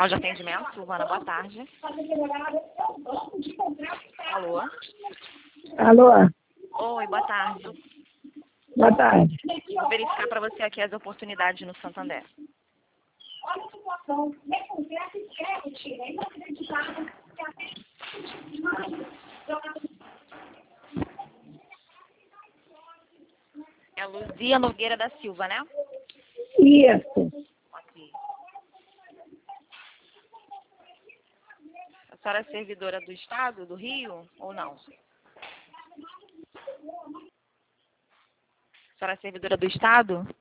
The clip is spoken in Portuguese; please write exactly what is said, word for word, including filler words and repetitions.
Central de Atendimento, Silvana, boa tarde. Alô? Alô? Oi, boa tarde. Boa tarde. Vou verificar para você aqui as oportunidades no Santander. Olha a situação, reconversa e crédito, é inacreditável que até É Luzia Nogueira da Silva, né? Isso. Aqui. A senhora é servidora do Estado, do Rio, ou não? A senhora é servidora do Estado?